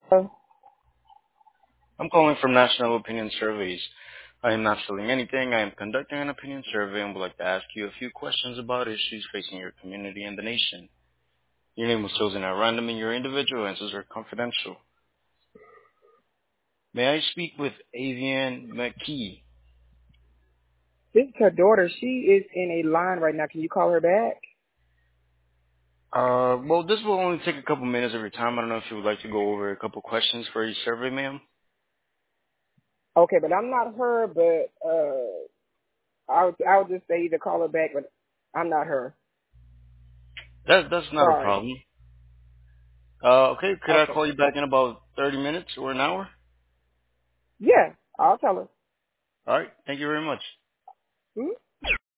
Oh, I'm calling from National Opinion Surveys. I am not selling anything. I am conducting an opinion survey and would like to ask you a few questions about issues facing your community and the nation. Your name was chosen at random and your individual answers are confidential. May I speak with Avian McKee? this is her daughter. She is in a line right now. Can you call her back? Well, this will only take a couple minutes of your time. I don't know if you would like to go over a couple questions for each survey, ma'am. Okay, but I'm not her. But I'll just say to call her back. But I'm not her. That's not a Sorry. problem. Okay, could I Okay. call you back in about 30 minutes or an hour? Yeah, I'll tell her. All right, thank you very much. Hmm?